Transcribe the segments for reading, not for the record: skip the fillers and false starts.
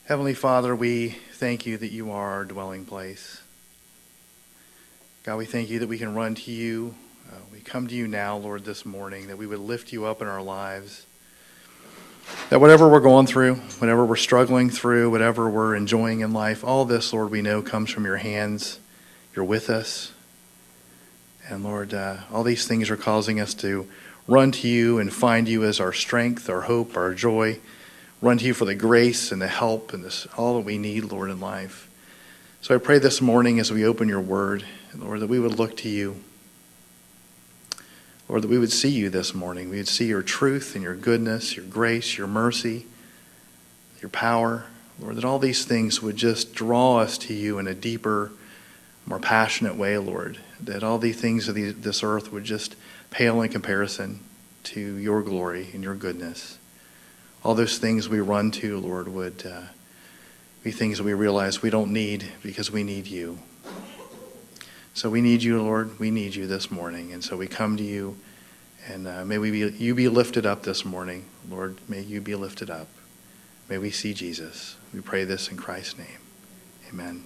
Heavenly Father, we thank you that you are our dwelling place. God, we thank you that we can run to you. We come to you now, Lord, this morning, that we would lift you up in our lives. That whatever we're going through, whatever we're struggling through, whatever we're enjoying in life, all this, Lord, we know comes from your hands. You're with us. And Lord, all these things are causing us to run to you and find you as our strength, our hope, our joy. Run to you for the grace and the help and all that we need, Lord, in life. So I pray this morning as we open your word, Lord, that we would look to you. Lord, that we would see you this morning. We would see your truth and your goodness, your grace, your mercy, your power. Lord, that all these things would just draw us to you in a deeper, more passionate way, Lord. That all the things of this earth would just pale in comparison to your glory and your goodness. All those things we run to, Lord, would be things that we realize we don't need because we need you. So we need you, Lord. We need you this morning. And so we come to you, and may you be lifted up this morning. Lord, may you be lifted up. May we see Jesus. We pray this in Christ's name. Amen.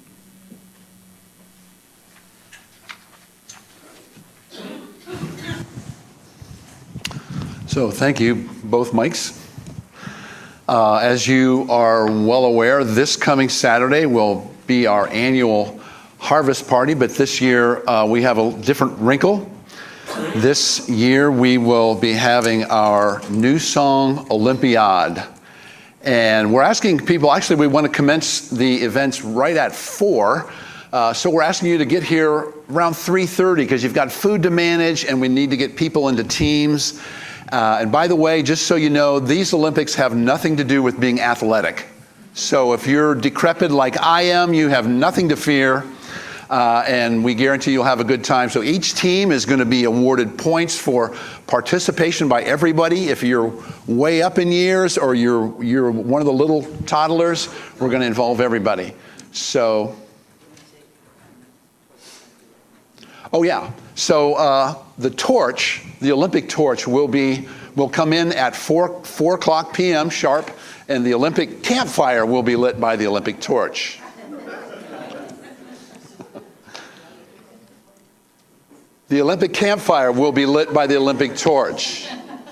So thank you, both mics. As you are well aware, this coming Saturday will be our annual harvest party, but this year we have a different wrinkle. This year we will be having our New Song Olympiad. And we're asking people, actually we want to commence the events right at 4. So we're asking you to get here around 3:30 because you've got food to manage and we need to get people into teams. And by the way, just so you know, these Olympics have nothing to do with being athletic. So if you're decrepit like I am, you have nothing to fear. And we guarantee you'll have a good time. So each team is going to be awarded points for participation by everybody. If you're way up in years or you're one of the little toddlers, we're going to involve everybody. So, oh yeah. So the torch, the Olympic torch, will come in at 4 o'clock p.m. sharp, and the Olympic campfire will be lit by the Olympic torch. The Olympic campfire will be lit by the Olympic torch.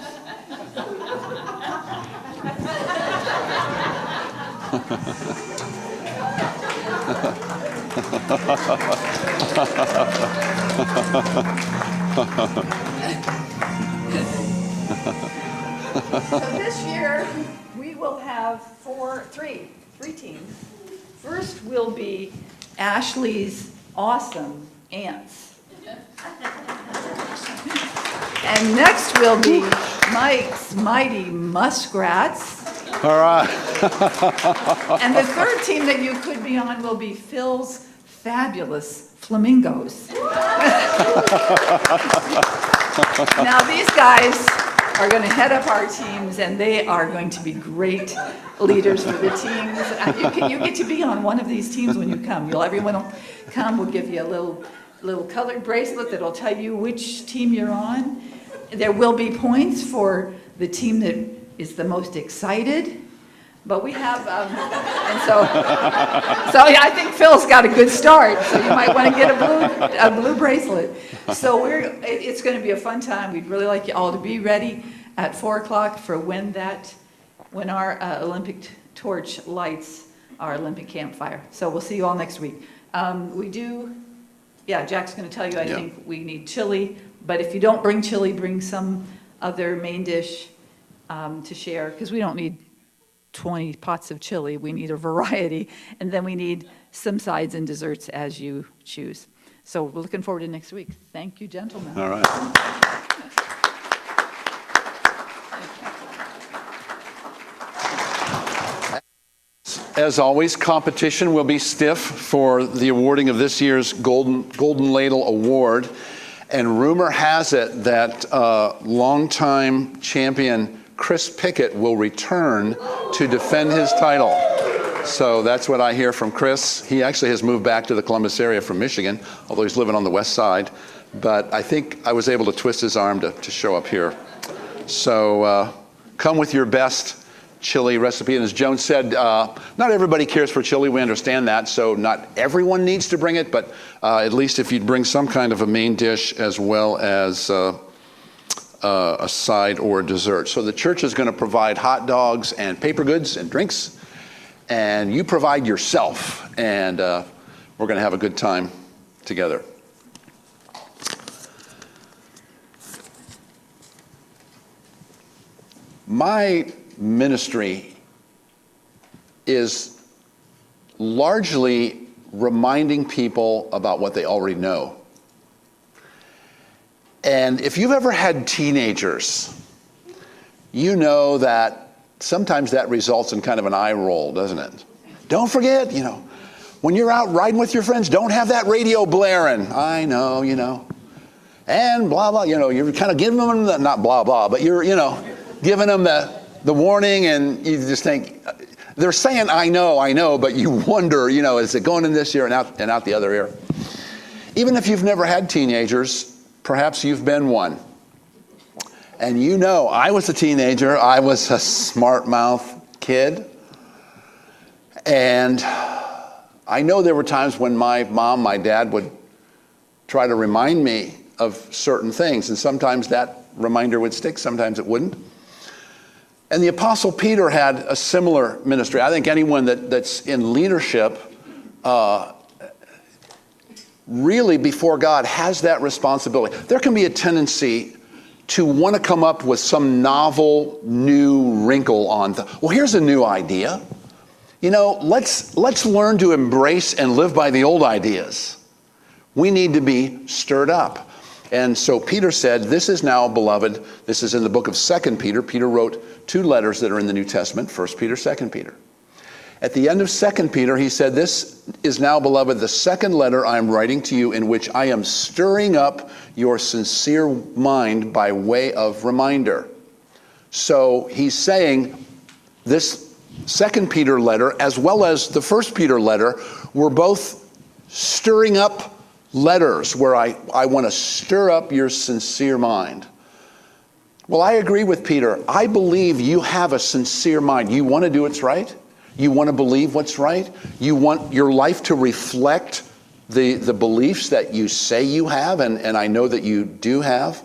So this year we will have three teams. First will be Ashley's awesome ants. And next will be Mike's mighty muskrats. All right. And the third team that you could be on will be Phil's fabulous flamingos. Now these guys are going to head up our teams, and they are going to be great leaders for the teams. You get to be on one of these teams when you come. Everyone will come. We'll give you a little colored bracelet that'll tell you which team you're on. There will be points for the team that is the most excited. But we have, and so yeah, I think Phil's got a good start. So you might want to get a blue bracelet. So it's going to be a fun time. We'd really like you all to be ready at 4 o'clock for when our Olympic torch lights our Olympic campfire. So we'll see you all next week. Jack's going to tell you. I think we need chili, but if you don't bring chili, bring some other main dish to share, because we don't need 20 pots of chili. We need a variety, and then we need some sides and desserts as you choose. So we're looking forward to next week. Thank you, gentlemen. All right. As always, competition will be stiff for the awarding of this year's Golden Ladle Award. And rumor has it that longtime champion Chris Pickett will return to defend his title. So that's what I hear from Chris. He actually has moved back to the Columbus area from Michigan, although he's living on the west side. But I think I was able to twist his arm to show up here. So come with your best chili recipe. And as Joan said, not everybody cares for chili. We understand that. So not everyone needs to bring it, but at least if you'd bring some kind of a main dish as well as a side or a dessert. So the church is going to provide hot dogs and paper goods and drinks, and you provide yourself, and we're going to have a good time together. My ministry is largely reminding people about what they already know. And if you've ever had teenagers, you know that sometimes that results in kind of an eye roll, doesn't it? Don't forget, when you're out riding with your friends, don't have that radio blaring. I know, and blah, blah, you're kind of giving them the, not blah, blah, but you're, giving them the warning, and you just think, they're saying, I know, but you wonder, is it going in this ear and out the other ear? Even if you've never had teenagers, perhaps you've been one. And I was a teenager. I was a smart mouth kid. And I know there were times when my mom, my dad would try to remind me of certain things. And sometimes that reminder would stick, sometimes it wouldn't. And the Apostle Peter had a similar ministry. I think anyone that's in leadership really before God has that responsibility. There can be a tendency to want to come up with some novel new wrinkle on well, here's a new idea. Let's learn to embrace and live by the old ideas. We need to be stirred up. And so Peter said, this is now, beloved, this is in the book of 2 Peter. Peter wrote 2 letters that are in the New Testament, 1 Peter, 2 Peter. At the end of 2 Peter, he said, this is now, beloved, the second letter I am writing to you, in which I am stirring up your sincere mind by way of reminder. So he's saying this 2 Peter letter, as well as the 1 Peter letter, were both stirring up letters where I want to stir up your sincere mind. Well, I agree with Peter. I believe you have a sincere mind. You want to do what's right. You want to believe what's right. You want your life to reflect the beliefs that you say you have, and I know that you do have.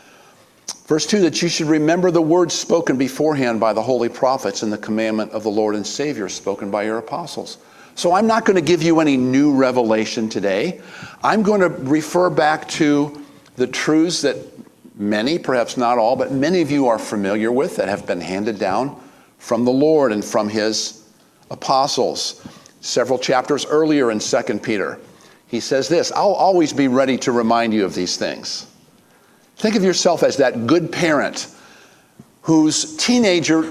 Verse 2, that you should remember the words spoken beforehand by the holy prophets and the commandment of the Lord and Savior spoken by your apostles. So I'm not going to give you any new revelation today. I'm going to refer back to the truths that many, perhaps not all, but many of you are familiar with, that have been handed down from the Lord and from his apostles. Several chapters earlier in 2 Peter, he says this, I'll always be ready to remind you of these things. Think of yourself as that good parent whose teenager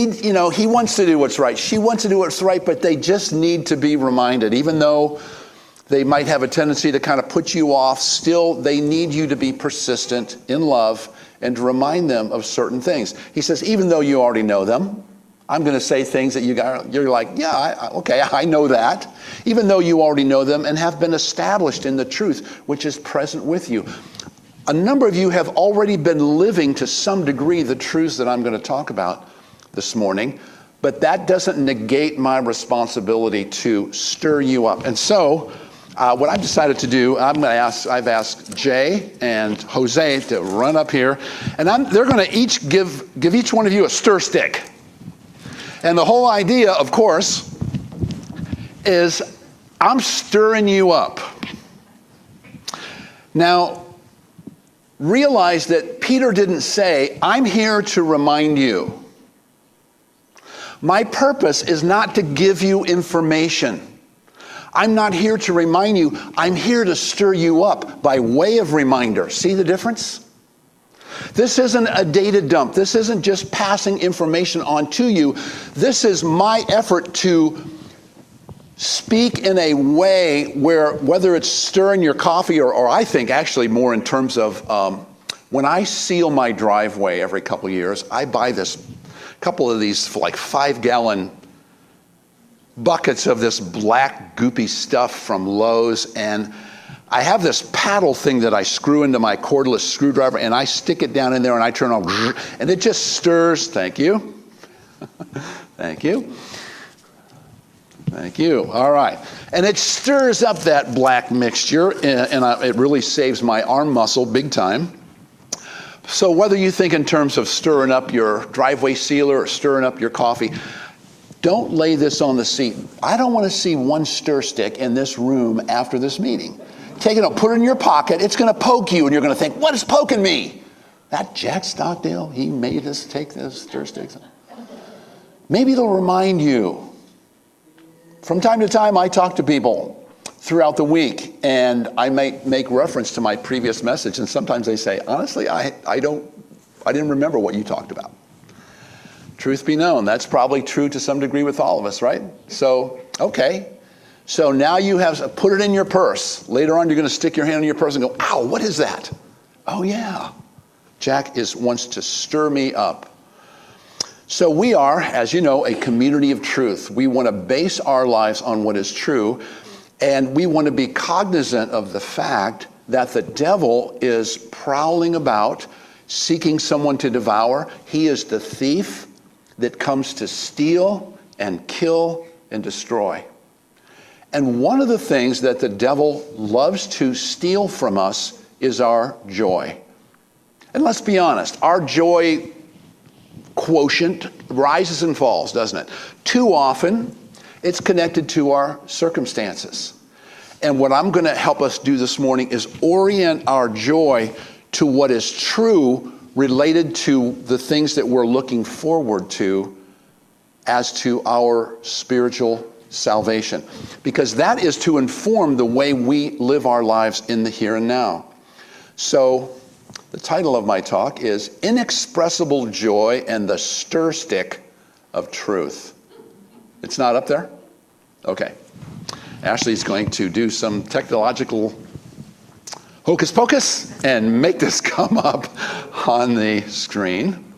he wants to do what's right. She wants to do what's right, but they just need to be reminded. Even though they might have a tendency to kind of put you off, still they need you to be persistent in love and to remind them of certain things. He says, even though you already know them, I'm going to say things that you're like, yeah, okay, I know that. Even though you already know them and have been established in the truth, which is present with you. A number of you have already been living to some degree the truths that I'm going to talk about this morning, but that doesn't negate my responsibility to stir you up. And so what I've decided to do, I've asked Jay and Jose to run up here, and they're going to each give each one of you a stir stick. And the whole idea, of course, is I'm stirring you up. Now, realize that Peter didn't say, I'm here to remind you. My purpose is not to give you information. I'm not here to remind you. I'm here to stir you up by way of reminder. See the difference? This isn't a data dump. This isn't just passing information on to you. This is my effort to speak in a way where, whether it's stirring your coffee or I think actually more in terms of when I seal my driveway every couple of years, I buy this couple of these like 5-gallon buckets of this black goopy stuff from Lowe's, and I have this paddle thing that I screw into my cordless screwdriver, and I stick it down in there and I turn on, and it just stirs, thank you. Thank you. Thank you. All right. And it stirs up that black mixture, and it really saves my arm muscle big time. So whether you think in terms of stirring up your driveway sealer or stirring up your coffee, don't lay this on the seat. I don't want to see one stir stick in this room after this meeting. Take it out, put it in your pocket. It's going to poke you, and you're going to think, what is poking me? That Jack Stockdale, he made us take those stir sticks. Maybe they'll remind you. From time to time, I talk to people throughout the week, and I might make reference to my previous message, and sometimes they say, honestly, I didn't remember what you talked about. Truth be known, that's probably true to some degree with all of us, right? So, okay. So now you have put it in your purse. Later on, you're going to stick your hand in your purse and go, ow, what is that? Oh, yeah. Jack wants to stir me up. So we are, as you know, a community of truth. We want to base our lives on what is true, and we want to be cognizant of the fact that the devil is prowling about, seeking someone to devour. He is the thief that comes to steal and kill and destroy. And one of the things that the devil loves to steal from us is our joy. And let's be honest, our joy quotient rises and falls, doesn't it? Too often, it's connected to our circumstances. And what I'm going to help us do this morning is orient our joy to what is true related to the things that we're looking forward to as to our spiritual salvation. Because that is to inform the way we live our lives in the here and now. So, the title of my talk is Inexpressible Joy and the Stir Stick of Truth. It's not up there? Okay. Ashley's going to do some technological hocus pocus and make this come up on the screen.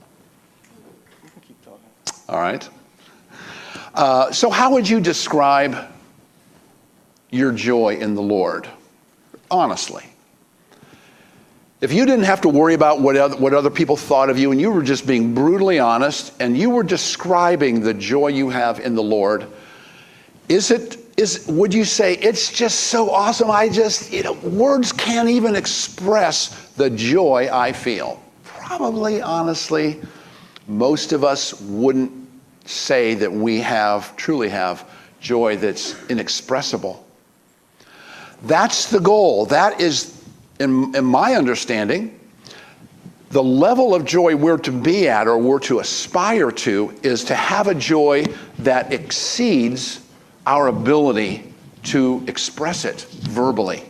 All right. So how would you describe your joy in the Lord? Honestly. If you didn't have to worry about what other people thought of you, and you were just being brutally honest, and you were describing the joy you have in the Lord, would you say, it's just so awesome, words can't even express the joy I feel? Probably, honestly, most of us wouldn't say that we truly have joy that's inexpressible. That's the goal. That is, in my understanding, the level of joy we're to be at or we're to aspire to is to have a joy that exceeds our ability to express it verbally.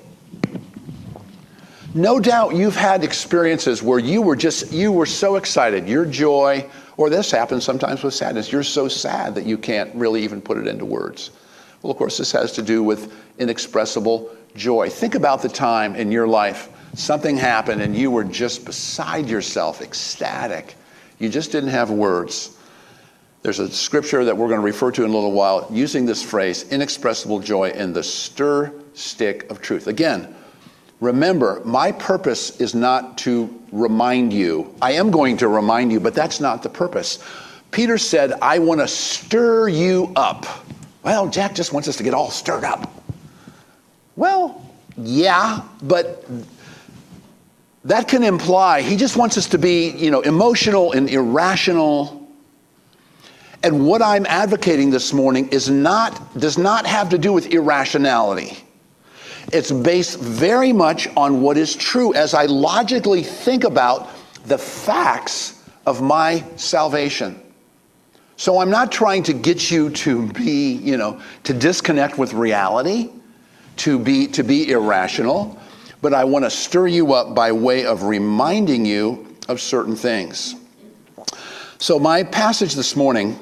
No doubt you've had experiences where you were so excited, your joy, or this happens sometimes with sadness, you're so sad that you can't really even put it into words. Well, of course, this has to do with inexpressible joy. Think about the time in your life something happened and you were just beside yourself, ecstatic. You just didn't have words. There's a scripture that we're going to refer to in a little while using this phrase, inexpressible joy and the stir stick of truth. Again, remember, my purpose is not to remind you. I am going to remind you, but that's not the purpose. Peter said, I want to stir you up. Well, Jack just wants us to get all stirred up. Well, yeah, but that can imply he just wants us to be, emotional and irrational. And what I'm advocating this morning does not have to do with irrationality. It's based very much on what is true as I logically think about the facts of my salvation. So I'm not trying to get you to be, to disconnect with reality, to be irrational, but I want to stir you up by way of reminding you of certain things. So my passage this morning,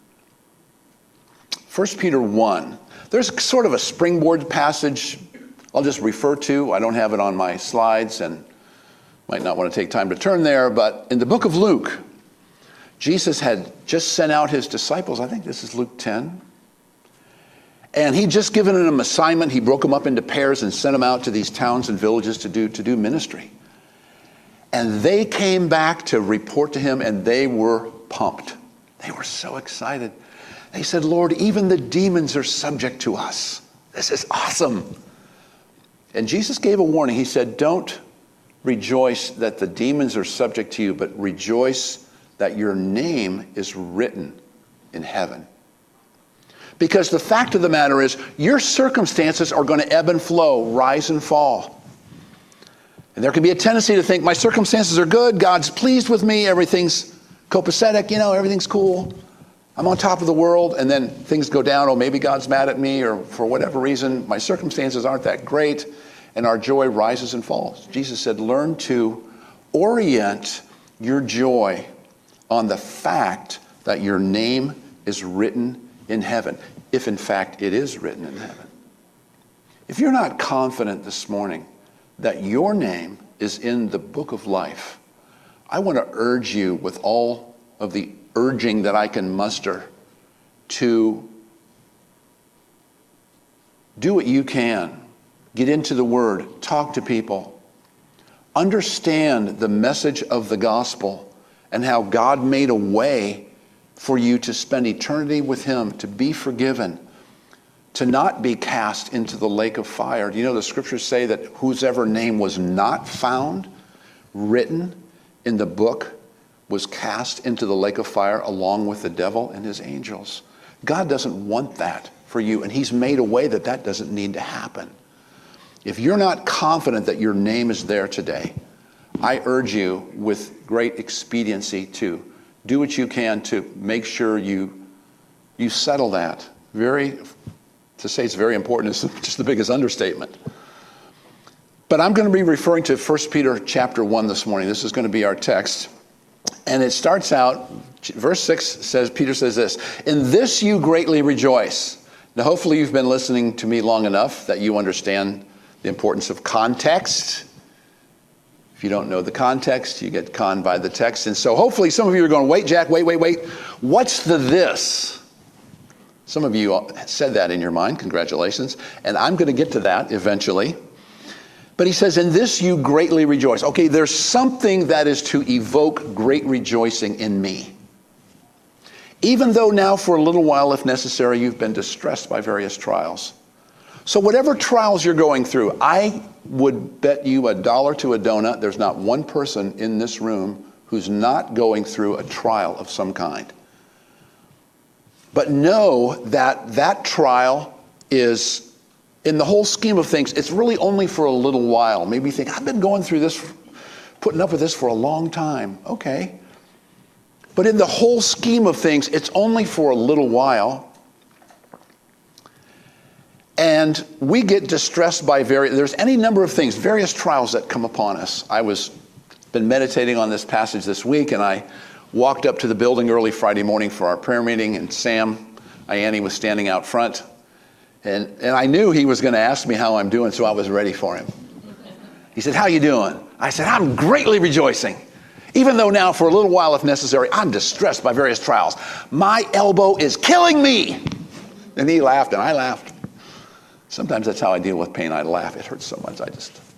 1 Peter 1, there's sort of a springboard passage I'll just refer to. I don't have it on my slides and might not want to take time to turn there, but in the book of Luke, Jesus had just sent out his disciples. I think this is Luke 10. And he'd just given them an assignment. He broke them up into pairs and sent them out to these towns and villages to do ministry. And they came back to report to him, and they were pumped. They were so excited. They said, Lord, even the demons are subject to us. This is awesome. And Jesus gave a warning. He said, don't rejoice that the demons are subject to you, but rejoice that your name is written in heaven. Because the fact of the matter is, your circumstances are going to ebb and flow, rise and fall. And there can be a tendency to think, my circumstances are good, God's pleased with me, everything's copacetic, everything's cool. I'm on top of the world, and then things go down. Oh, maybe God's mad at me, or for whatever reason, my circumstances aren't that great, and our joy rises and falls. Jesus said, learn to orient your joy on the fact that your name is written in heaven, if in fact it is written in heaven. If you're not confident this morning that your name is in the book of life, I want to urge you with all of the urging that I can muster to do what you can. Get into the Word, talk to people, understand the message of the gospel and how God made a way for you to spend eternity with Him, to be forgiven, to not be cast into the lake of fire. Do you know the scriptures say that whosever name was not found written in the book was cast into the lake of fire along with the devil and his angels? God doesn't want that for you, and He's made a way that that doesn't need to happen. If you're not confident that your name is there today, I urge you with great expediency to do what you can to make sure you settle that. To say it's very important is just the biggest understatement. But I'm going to be referring to 1 Peter chapter 1 this morning. This is going to be our text. And it starts out, verse 6 says, Peter says this, in this you greatly rejoice. Now hopefully you've been listening to me long enough that you understand the importance of context. If you don't know the context, you get conned by the text. And so hopefully some of you are going, wait, Jack, wait. What's the this? Some of you said that in your mind. Congratulations. And I'm going to get to that eventually. But he says, in this you greatly rejoice. Okay, there's something that is to evoke great rejoicing in me. Even though now for a little while, if necessary, you've been distressed by various trials. So whatever trials you're going through, I would bet you $1 to a donut, there's not one person in this room who's not going through a trial of some kind. But know that that trial is, in the whole scheme of things, it's really only for a little while. Maybe you think, I've been going through this, putting up with this for a long time. Okay. But in the whole scheme of things, it's only for a little while. And we get distressed by there's any number of things, various trials that come upon us. Been meditating on this passage this week, and I walked up to the building early Friday morning for our prayer meeting, and Sam Ianni was standing out front. And I knew he was going to ask me how I'm doing, so I was ready for him. He said, how you doing? I said, I'm greatly rejoicing. Even though now for a little while, if necessary, I'm distressed by various trials. My elbow is killing me. And he laughed, and I laughed. Sometimes that's how I deal with pain. I laugh. It hurts so much.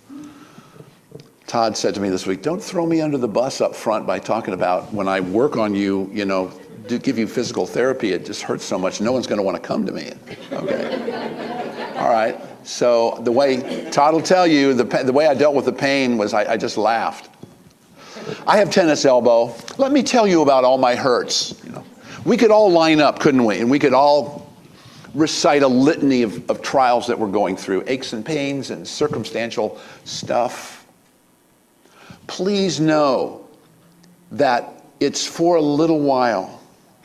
Todd said to me this week, don't throw me under the bus up front by talking about when I work on you, to give you physical therapy. It just hurts so much. No one's going to want to come to me. Okay. All right. So the way Todd will tell you, the way I dealt with the pain was I just laughed. I have tennis elbow. Let me tell you about all my hurts. We could all line up, couldn't we? And we could all recite a litany of trials that we're going through, aches and pains and circumstantial stuff. Please know that it's for a little while.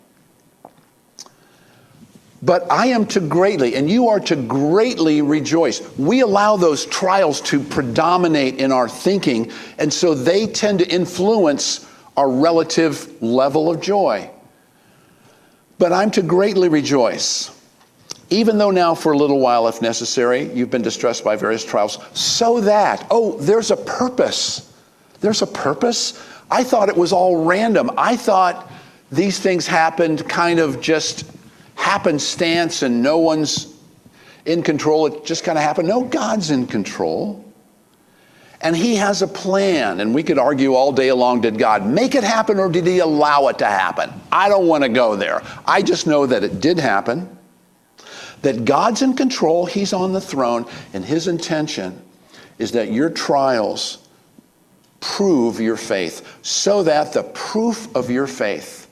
But I am to greatly, and you are to greatly rejoice. We allow those trials to predominate in our thinking, and so they tend to influence our relative level of joy. But I'm to greatly rejoice. Even though now for a little while, if necessary, you've been distressed by various trials, so that, there's a purpose. There's a purpose. I thought it was all random. I thought these things happened kind of just happenstance and no one's in control. It just kind of happened. No, God's in control. And he has a plan. And we could argue all day long, did God make it happen or did he allow it to happen? I don't want to go there. I just know that it did happen, that God's in control, he's on the throne, and his intention is that your trials prove your faith, so that the proof of your faith.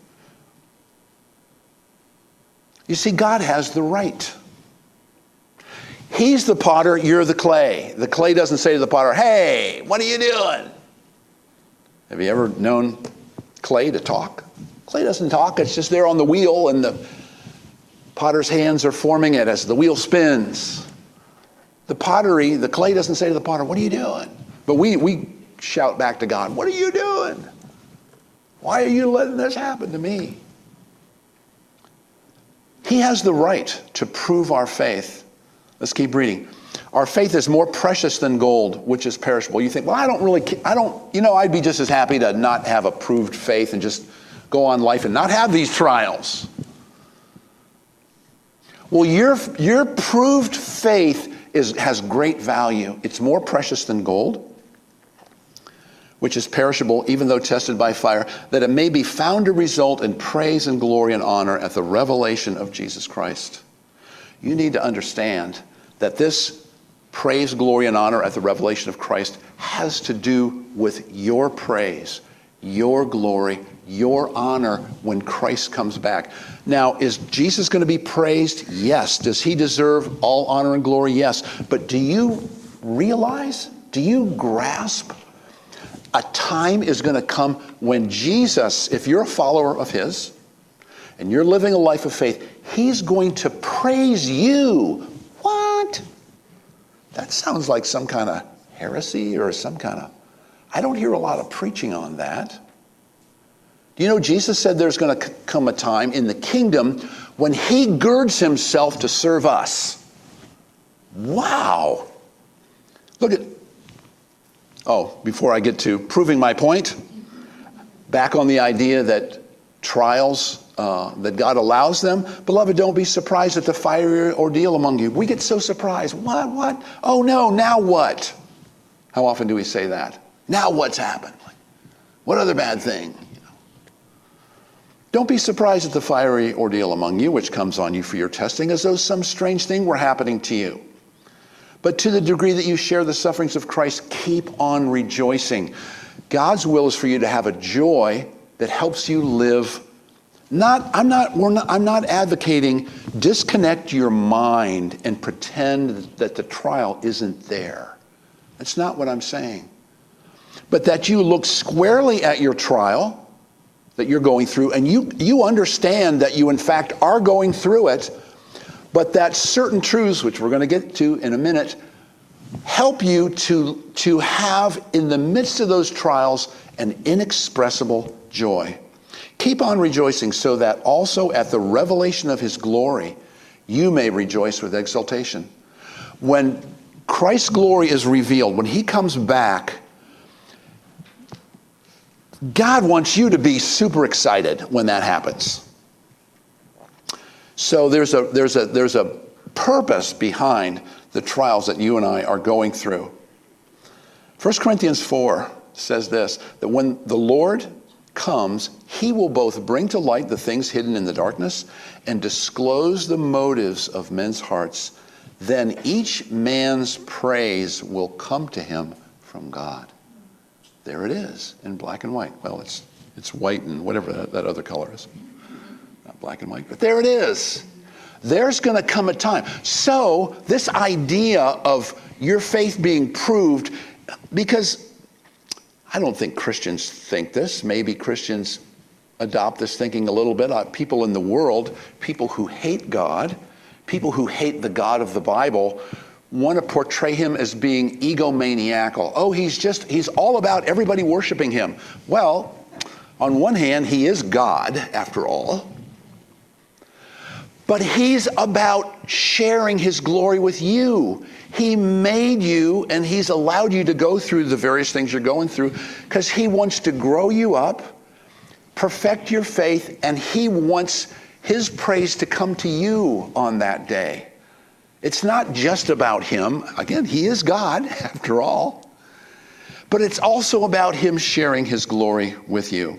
You see, God has the right. He's the potter, you're the clay. The clay doesn't say to the potter, hey, what are you doing? Have you ever known clay to talk? Clay doesn't talk, it's just there on the wheel, and the potter's hands are forming it as the wheel spins. The pottery, the clay doesn't say to the potter, what are you doing? But we shout back to God, what are you doing? Why are you letting this happen to me? He has the right to prove our faith. Let's keep reading. Our faith is more precious than gold, which is perishable. You think, well, I'd be just as happy to not have a proved faith and just go on life and not have these trials. Well, your proved faith has great value. It's more precious than gold, which is perishable, even though tested by fire, that it may be found to result in praise and glory and honor at the revelation of Jesus Christ. You need to understand that this praise, glory, and honor at the revelation of Christ has to do with your praise, your glory, your honor when Christ comes back. Now, is Jesus going to be praised? Yes. Does he deserve all honor and glory? Yes. But do you realize, do you grasp, a time is going to come when Jesus, if you're a follower of his, and you're living a life of faith, he's going to praise you. What? That sounds like some kind of heresy or some kind of... I don't hear a lot of preaching on that. Do you know Jesus said there's going to come a time in the kingdom when he girds himself to serve us? Wow. Look at... Oh, before I get to proving my point, back on the idea that trials... that God allows them. Beloved, don't be surprised at the fiery ordeal among you. We get so surprised. What? Oh no, now what? How often do we say that? Now what's happened? What other bad thing? Don't be surprised at the fiery ordeal among you, which comes on you for your testing, as though some strange thing were happening to you. But to the degree that you share the sufferings of Christ, keep on rejoicing. God's will is for you to have a joy that helps you live. I'm not advocating disconnect your mind and pretend that the trial isn't there. That's not what I'm saying. But that you look squarely at your trial that you're going through, and you understand that you in fact are going through it, but that certain truths, which we're going to get to in a minute, help you to have in the midst of those trials an inexpressible joy. Keep on rejoicing, so that also at the revelation of his glory, you may rejoice with exultation. When Christ's glory is revealed, when he comes back, God wants you to be super excited when that happens. So there's a purpose behind the trials that you and I are going through. 1 Corinthians 4 says this, that when the Lord comes, he will both bring to light the things hidden in the darkness and disclose the motives of men's hearts. Then each man's praise will come to him from God. There it is in black and white. Well, it's white and whatever that other color is. Not black and white, but there it is. There's going to come a time. So this idea of your faith being proved, because I don't think Christians think this. Maybe Christians adopt this thinking a little bit. People in the world, people who hate God, people who hate the God of the Bible, want to portray him as being egomaniacal. Oh, he's all about everybody worshiping him. Well, on one hand, he is God, after all. But he's about sharing his glory with you. He made you, and he's allowed you to go through the various things you're going through because he wants to grow you up, perfect your faith, and he wants his praise to come to you on that day. It's not just about him. Again, he is God, after all. but it's also about him sharing his glory with you.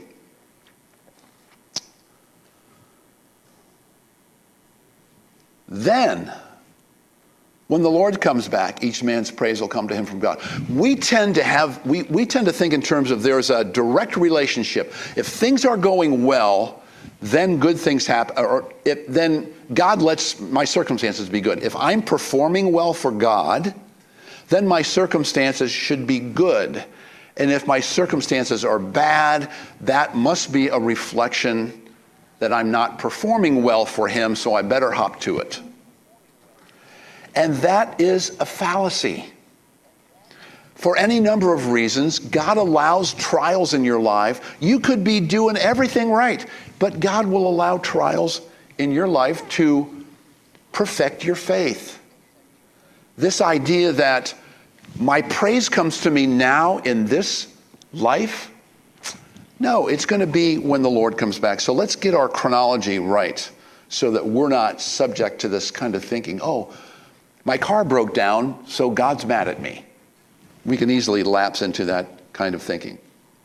Then, when the Lord comes back, each man's praise will come to him from God. We tend to think in terms of there's a direct relationship. If things are going well, then good things happen, then God lets my circumstances be good. If I'm performing well for God, then my circumstances should be good. And if my circumstances are bad, that must be a reflection that I'm not performing well for him, so I better hop to it. And that is a fallacy. For any number of reasons, God allows trials in your life. You could be doing everything right, but God will allow trials in your life to perfect your faith. This idea that my praise comes to me now in this life, no, it's going to be when the Lord comes back. So let's get our chronology right so that we're not subject to this kind of thinking, oh, my car broke down, so God's mad at me. We can easily lapse into that kind of thinking.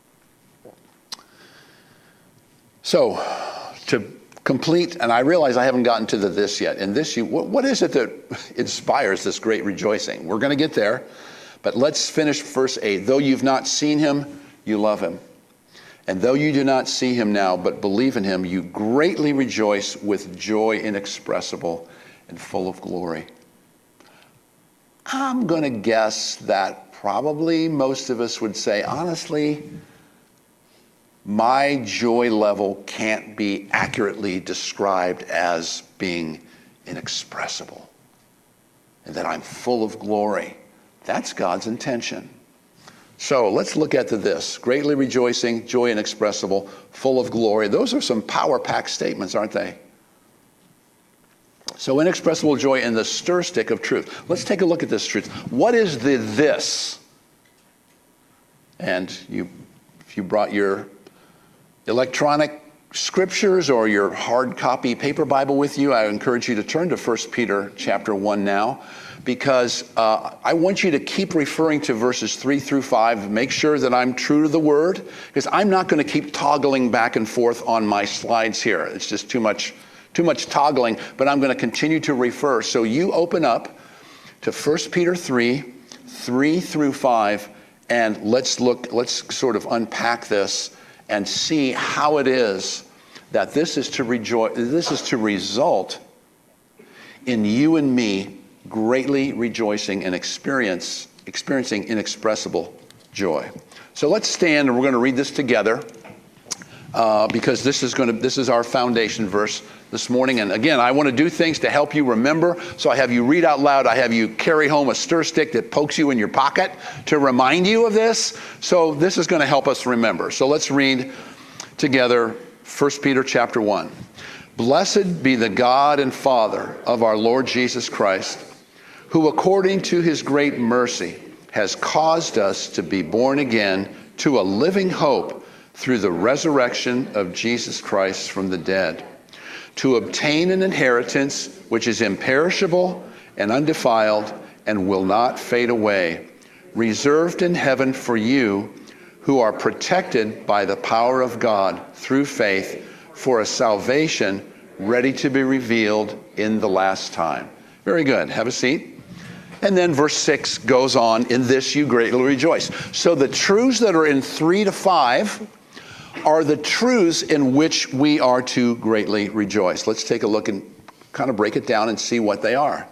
So, to complete, and I realize I haven't gotten to the this yet. And this, what is it that inspires this great rejoicing? We're going to get there, but let's finish verse 8. Though you've not seen him, you love him. And though you do not see him now, but believe in him, you greatly rejoice with joy inexpressible and full of glory. I'm going to guess that probably most of us would say, honestly, my joy level can't be accurately described as being inexpressible, and that I'm full of glory. That's God's intention. So let's look at this. Greatly rejoicing, joy inexpressible, full of glory. Those are some power-packed statements, aren't they? So inexpressible joy in the stir stick of truth. Let's take a look at this truth. What is the this? And if you brought your electronic scriptures or your hard copy paper Bible with you, I encourage you to turn to 1 Peter chapter 1 now, because I want you to keep referring to verses 3 through 5. Make sure that I'm true to the word, because I'm not going to keep toggling back and forth on my slides here. It's just too much toggling, but I'm going to continue to refer. So you open up to 1 Peter 3 through 5, and let's sort of unpack this and see how it is that this is to result in you and me greatly rejoicing and experiencing inexpressible joy. So let's stand and we're going to read this together, because this is our foundation verse this morning. And again, I want to do things to help you remember. So I have you read out loud. I have you carry home a stir stick that pokes you in your pocket to remind you of this. So this is going to help us remember. So let's read together 1 Peter chapter 1. Blessed be the God and Father of our Lord Jesus Christ, who according to his great mercy has caused us to be born again to a living hope through the resurrection of Jesus Christ from the dead, to obtain an inheritance which is imperishable and undefiled and will not fade away, reserved in heaven for you who are protected by the power of God through faith for a salvation ready to be revealed in the last time. Very good. Have a seat. And then verse 6 goes on, in this you greatly rejoice. So the truths that are in 3 to 5 are the truths in which we are to greatly rejoice. Let's take a look and kind of break it down and see what they are.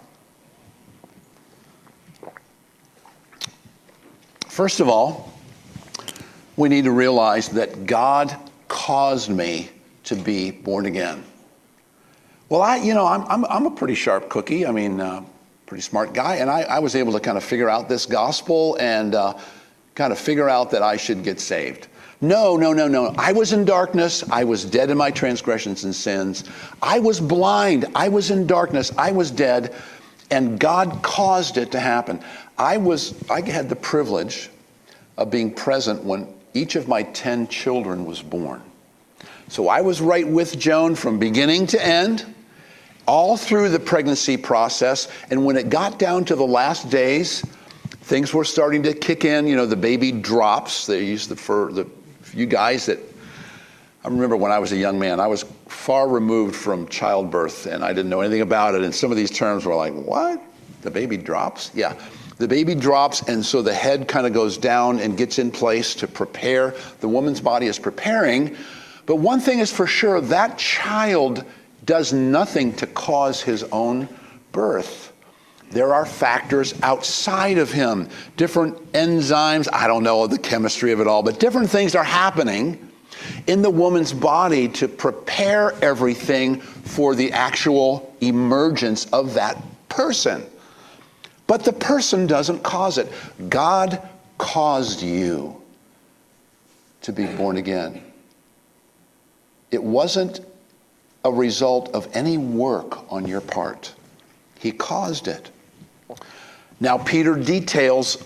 First of all, we need to realize that God caused me to be born again. Well, I'm a pretty sharp cookie. I mean, pretty smart guy, and I was able to kind of figure out this gospel and kind of figure out that I should get saved. No. I was in darkness. I was dead in my transgressions and sins. I was blind. I was in darkness. I was dead, and God caused it to happen. I had the privilege of being present when each of my 10 children was born. So I was right with Joan from beginning to end, all through the pregnancy process. And when it got down to the last days, things were starting to kick in. The baby drops. They use for the few guys that, I remember when I was a young man, I was far removed from childbirth and I didn't know anything about it. And some of these terms were like, what? The baby drops? Yeah. The baby drops, and so the head kind of goes down and gets in place to prepare. The woman's body is preparing. But one thing is for sure, that child does nothing to cause his own birth. There are factors outside of him, different enzymes. I don't know the chemistry of it all, but different things are happening in the woman's body to prepare everything for the actual emergence of that person. But the person doesn't cause it. God caused you to be born again. It wasn't a result of any work on your part. He caused it. Now, Peter details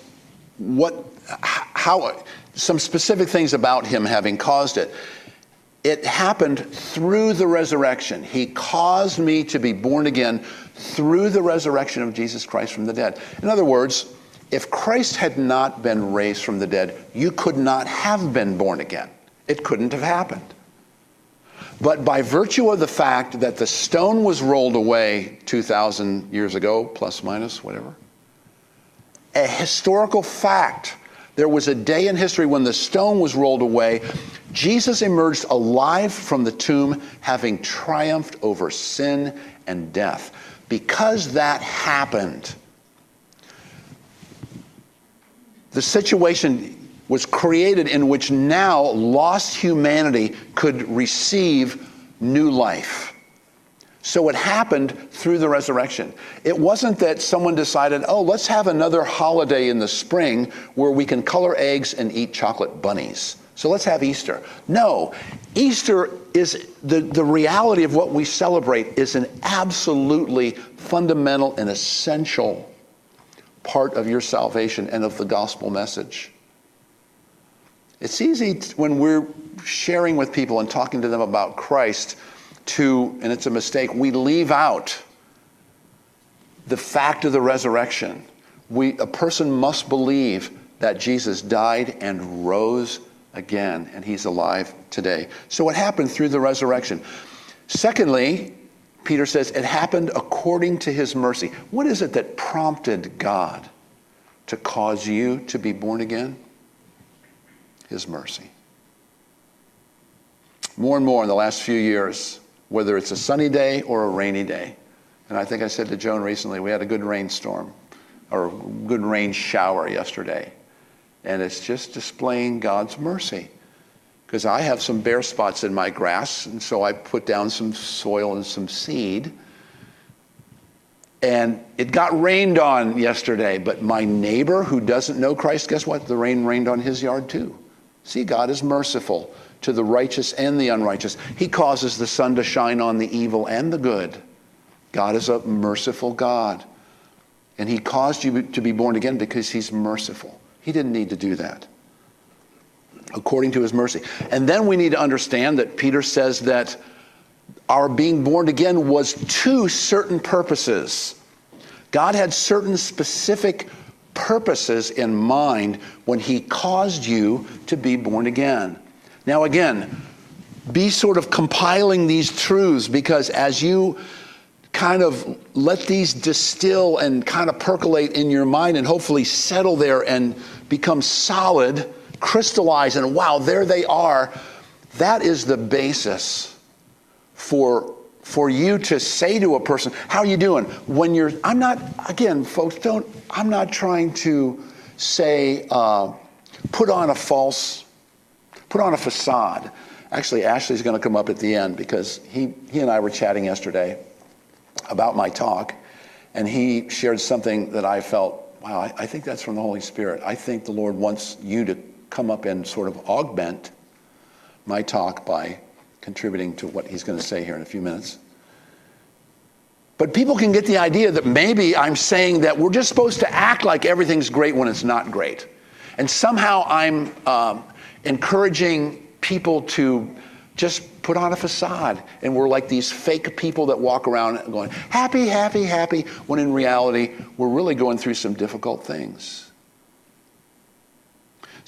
how some specific things about him having caused it. It happened through the resurrection. He caused me to be born again through the resurrection of Jesus Christ from the dead. In other words, if Christ had not been raised from the dead, you could not have been born again. It couldn't have happened. But by virtue of the fact that the stone was rolled away 2,000 years ago, plus minus, whatever, a historical fact, there was a day in history when the stone was rolled away. Jesus emerged alive from the tomb, having triumphed over sin and death. Because that happened, the situation was created in which now lost humanity could receive new life. So it happened through the resurrection. It wasn't that someone decided, let's have another holiday in the spring where we can color eggs and eat chocolate bunnies. So let's have Easter. No, Easter is the reality of what we celebrate is an absolutely fundamental and essential part of your salvation and of the gospel message. It's easy when we're sharing with people and talking to them about Christ and it's a mistake, we leave out the fact of the resurrection. A person must believe that Jesus died and rose again, and he's alive today. So it happened through the resurrection. Secondly, Peter says it happened according to his mercy. What is it that prompted God to cause you to be born again? His mercy. More and more in the last few years, whether it's a sunny day or a rainy day. And I think I said to Joan recently, we had a good rainstorm or a good rain shower yesterday. And it's just displaying God's mercy. Because I have some bare spots in my grass, and so I put down some soil and some seed. And it got rained on yesterday, but my neighbor who doesn't know Christ, guess what? The rain rained on his yard too. See, God is merciful to the righteous and the unrighteous. He causes the sun to shine on the evil and the good. God is a merciful God. And he caused you to be born again because he's merciful. He didn't need to do that. According to his mercy. And then we need to understand that Peter says that our being born again was to certain purposes. God had certain specific purposes in mind when he caused you to be born again. Now again, be sort of compiling these truths, because as you kind of let these distill and kind of percolate in your mind and hopefully settle there and become solid, crystallize, and wow, there they are. That is the basis for you to say to a person, how are you doing? I'm not trying to say, put on a facade. Actually, Ashley's going to come up at the end because he and I were chatting yesterday about my talk, and he shared something that I felt, wow, I think that's from the Holy Spirit. I think the Lord wants you to come up and sort of augment my talk by contributing to what he's going to say here in a few minutes. But people can get the idea that maybe I'm saying that we're just supposed to act like everything's great when it's not great. And somehow I'm encouraging people to just put on a facade, and we're like these fake people that walk around going, happy, happy, happy, when in reality, we're really going through some difficult things.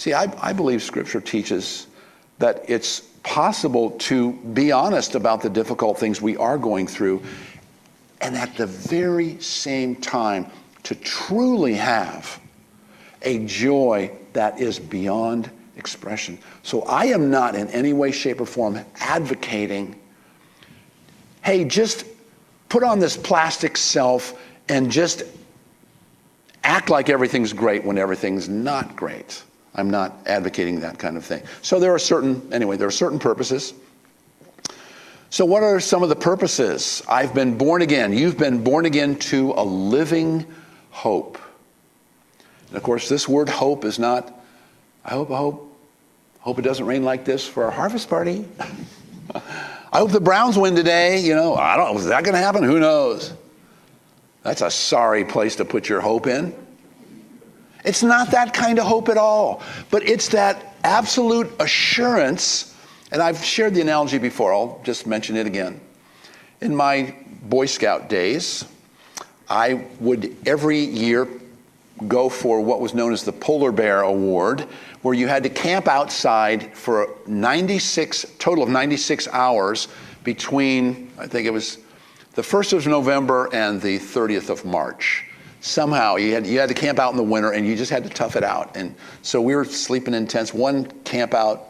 See, I believe Scripture teaches that it's possible to be honest about the difficult things we are going through, and at the very same time to truly have a joy that is beyond expression. So I am not in any way, shape, or form advocating, hey, just put on this plastic self and just act like everything's great when everything's not great. I'm not advocating that kind of thing. So there are certain purposes. So what are some of the purposes? I've been born again. You've been born again to a living hope. And of course, this word hope is not, I hope it doesn't rain like this for our harvest party. I hope the Browns win today. I don't know, is that going to happen? Who knows? That's a sorry place to put your hope in. It's not that kind of hope at all, but it's that absolute assurance, and I've shared the analogy before, I'll just mention it again. In my Boy Scout days, I would every year go for what was known as the Polar Bear Award, where you had to camp outside for total of 96 hours between, I think it was the 1st of November and the 30th of March. Somehow you had to camp out in the winter, and you just had to tough it out. And so we were sleeping in tents. One camp out,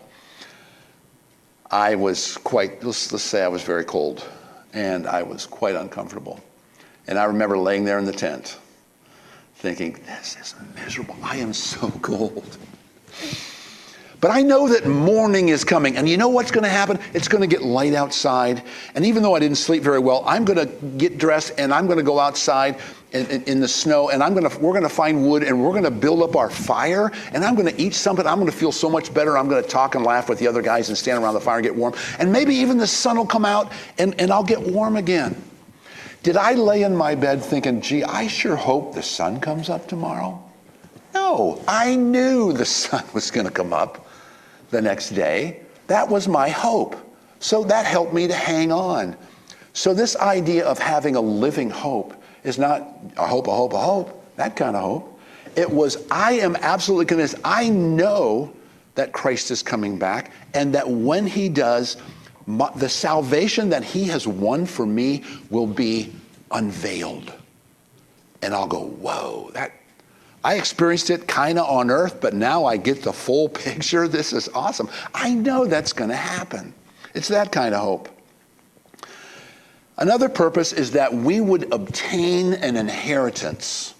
I was let's say I was very cold, and I was quite uncomfortable. And I remember laying there in the tent thinking, this is miserable. I am so cold. But I know that morning is coming, and you know what's going to happen? It's going to get light outside, and even though I didn't sleep very well, I'm going to get dressed, and I'm going to go outside in the snow, and we're going to find wood, and we're going to build up our fire, and I'm going to eat something. I'm going to feel so much better. I'm going to talk and laugh with the other guys and stand around the fire and get warm, and maybe even the sun will come out, and I'll get warm again. Did I lay in my bed thinking, gee, I sure hope the sun comes up tomorrow? No, I knew the sun was going to come up the next day. That was my hope. So that helped me to hang on. So this idea of having a living hope is not a hope, that kind of hope. It was, I am absolutely convinced, I know that Christ is coming back, and that when he does, the salvation that he has won for me will be unveiled. And I'll go, whoa, I experienced it kind of on earth, but now I get the full picture. This is awesome. I know that's going to happen. It's that kind of hope. Another purpose is that we would obtain an inheritance.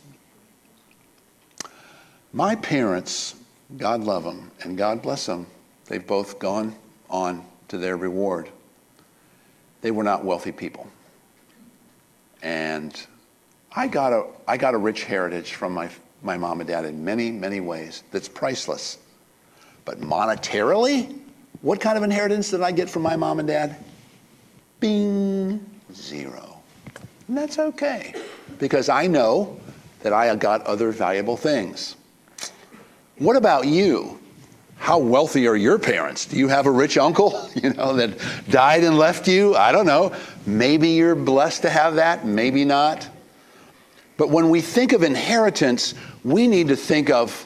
My parents, God love them and God bless them, they've both gone on to their reward. They were not wealthy people. And I got a rich heritage from my mom and dad in many, many ways that's priceless. But monetarily, what kind of inheritance did I get from my mom and dad? Bing, zero. And that's okay, because I know that I got other valuable things. What about you? How wealthy are your parents? Do you have a rich uncle, that died and left you? I don't know. Maybe you're blessed to have that, maybe not. But when we think of inheritance, we need to think of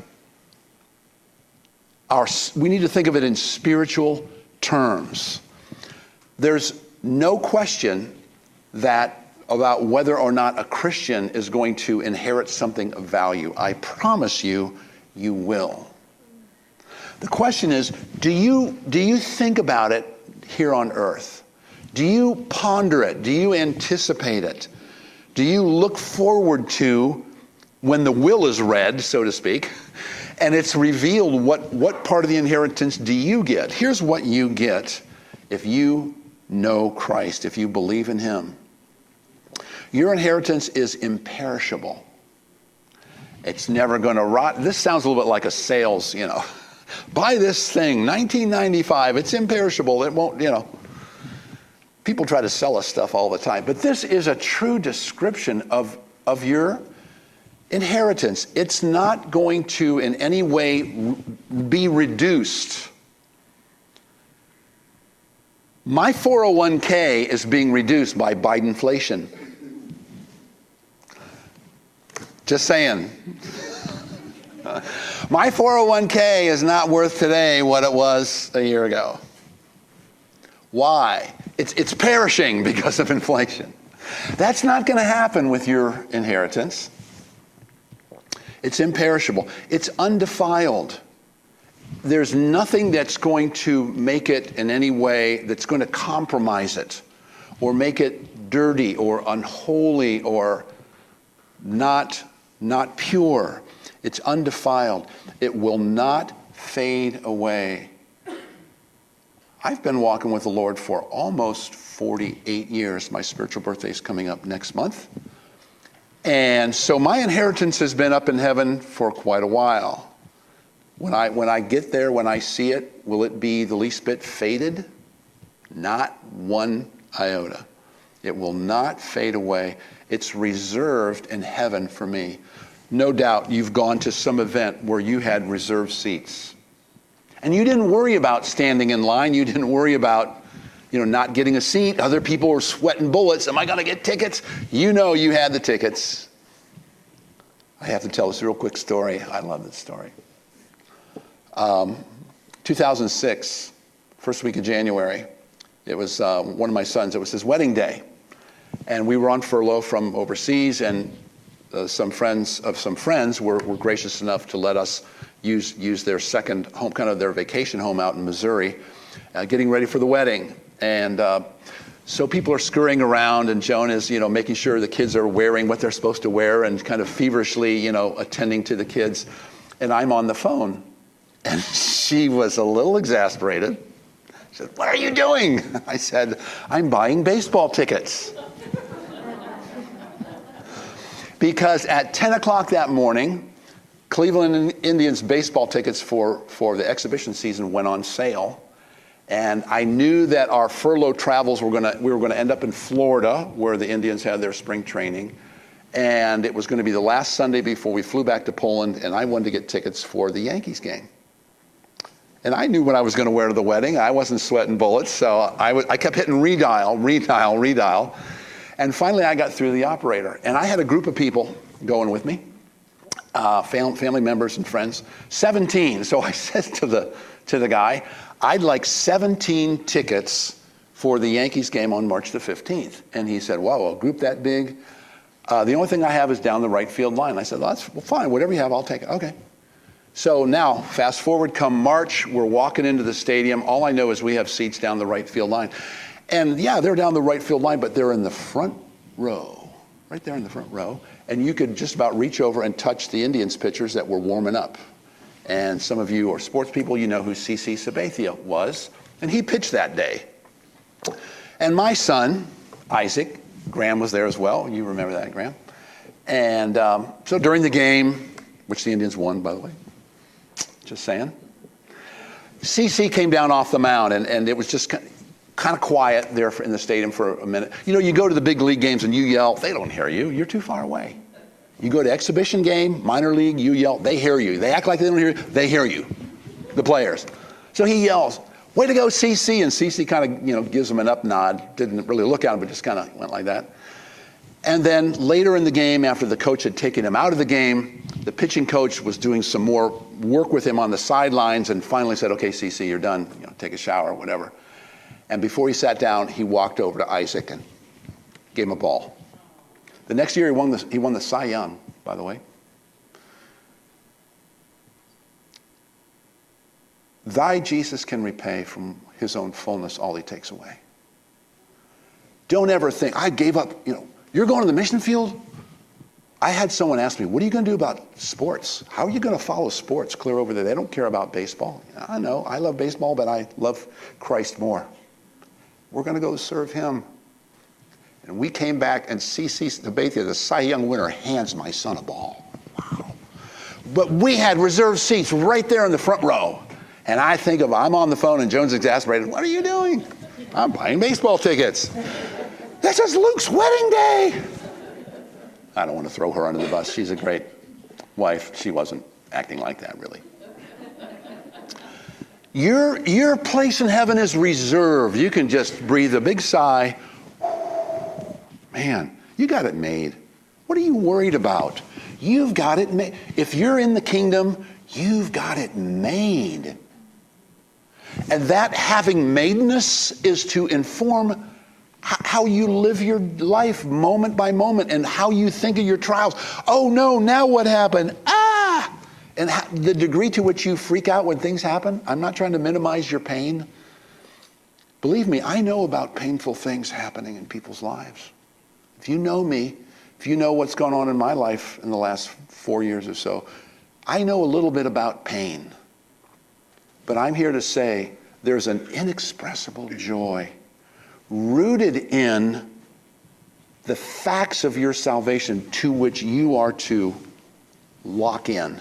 it in spiritual terms. There's no question about whether or not a Christian is going to inherit something of value. I promise you, you will. The question is, do you think about it here on earth? Do you ponder it? Do you anticipate it? Do you look forward to when the will is read, so to speak, and it's revealed what part of the inheritance do you get? Here's what you get if you know Christ, if you believe in him. Your inheritance is imperishable. It's never going to rot. This sounds a little bit like a sales, buy this thing, 1995, it's imperishable. It won't, People try to sell us stuff all the time, but this is a true description of your inheritance. It's not going to in any way be reduced. My 401k is being reduced by Bidenflation. Just saying. My 401k is not worth today what it was a year ago. Why? It's perishing because of inflation. That's not going to happen with your inheritance. It's imperishable. It's undefiled. There's nothing that's going to make it in any way that's going to compromise it or make it dirty or unholy or not pure. It's undefiled. It will not fade away. I've been walking with the Lord for almost 48 years. My spiritual birthday is coming up next month. And so my inheritance has been up in heaven for quite a while. When I get there, when I see it, will it be the least bit faded? Not one iota. It will not fade away. It's reserved in heaven for me. No doubt you've gone to some event where you had reserved seats. And you didn't worry about standing in line. You didn't worry about, not getting a seat. Other people were sweating bullets. Am I going to get tickets? You know you had the tickets. I have to tell this real quick story. I love this story. 2006, first week of January, it was one of my sons. It was his wedding day. And we were on furlough from overseas, and some friends were gracious enough to let us use their second home, kind of their vacation home out in Missouri, getting ready for the wedding. And so people are scurrying around, and Joan is, making sure the kids are wearing what they're supposed to wear and kind of feverishly, attending to the kids. And I'm on the phone. And she was a little exasperated. She said, "What are you doing?" I said, "I'm buying baseball tickets." Because at 10 o'clock that morning, Cleveland Indians baseball tickets for the exhibition season went on sale. And I knew that our furlough travels we were going to end up in Florida, where the Indians had their spring training. And it was going to be the last Sunday before we flew back to Poland, and I wanted to get tickets for the Yankees game. And I knew what I was going to wear to the wedding. I wasn't sweating bullets, so I kept hitting redial. And finally, I got through the operator. And I had a group of people going with me, family members and friends, 17. So I said to the guy, "I'd like 17 tickets for the Yankees game on March the 15th. And he said, "Wow, a group that big? The only thing I have is down the right field line." I said, "Well, fine, whatever you have, I'll take it." Okay. So now, fast forward, come March, we're walking into the stadium. All I know is we have seats down the right field line. And yeah, they're down the right field line, but they're in the front row, right there in the front row. And you could just about reach over and touch the Indians pitchers that were warming up. And some of you are sports people, you know who CC Sabathia was. And he pitched that day. And my son, Isaac, Graham was there as well. You remember that, Graham? And so during the game, which the Indians won, by the way, just saying, CC came down off the mound, and it was just kind of quiet there in the stadium for a minute. You go to the big league games and you yell, they don't hear you. You're too far away. You go to exhibition game, minor league, you yell, they hear you. They act like they don't hear you. They hear you, the players. So he yells, "Way to go, CC." And CC kind of, gives him an up nod. Didn't really look at him, but just kind of went like that. And then later in the game, after the coach had taken him out of the game, the pitching coach was doing some more work with him on the sidelines and finally said, "Okay, CC, you're done. Take a shower," whatever. And before he sat down, he walked over to Isaac and gave him a ball. The next year, he won the Cy Young, by the way. Thy Jesus can repay from his own fullness all he takes away. Don't ever think, I gave up, you're going to the mission field? I had someone ask me, "What are you going to do about sports? How are you going to follow sports clear over there? They don't care about baseball." I know, I love baseball, but I love Christ more. We're going to go serve him. And we came back, and CC Sabathia, the Cy Young winner, hands my son a ball. Wow. But we had reserved seats right there in the front row. And I'm on the phone, and Joan's exasperated. "What are you doing?" "I'm buying baseball tickets." "This is Luke's wedding day." I don't want to throw her under the bus. She's a great wife. She wasn't acting like that, really. Your place in heaven is reserved. You can just breathe a big sigh. Man, you got it made. What are you worried about? You've got it made. If you're in the kingdom, You've got it made. And that having madeness is to inform how you live your life moment by moment and how you think of your trials. Oh no, now what happened? And the degree to which you freak out when things happen, I'm not trying to minimize your pain. Believe me, I know about painful things happening in people's lives. If you know me, if you know what's gone on in my life in the last 4 years or so, I know a little bit about pain. But I'm here to say there's an inexpressible joy rooted in the facts of your salvation to which you are to lock in.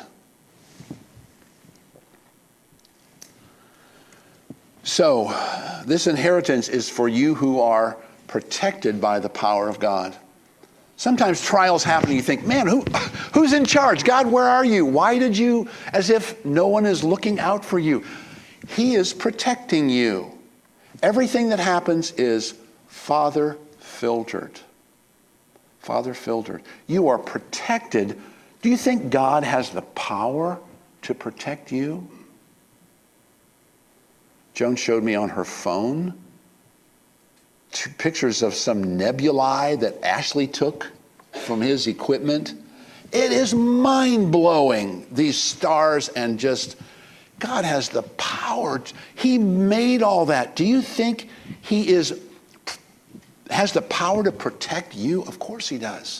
So, this inheritance is for you who are protected by the power of God. Sometimes trials happen and you think, man, who's in charge? God, where are you? Why did you? As if no one is looking out for you. He is protecting you. Everything that happens is Father filtered. Father filtered. You are protected. Do you think God has the power to protect you? Joan showed me on her phone 2 pictures of some nebulae that Ashley took from his equipment. It is mind-blowing, these stars, and just, God has the power. He made all that. Do you think he has the power to protect you? Of course he does.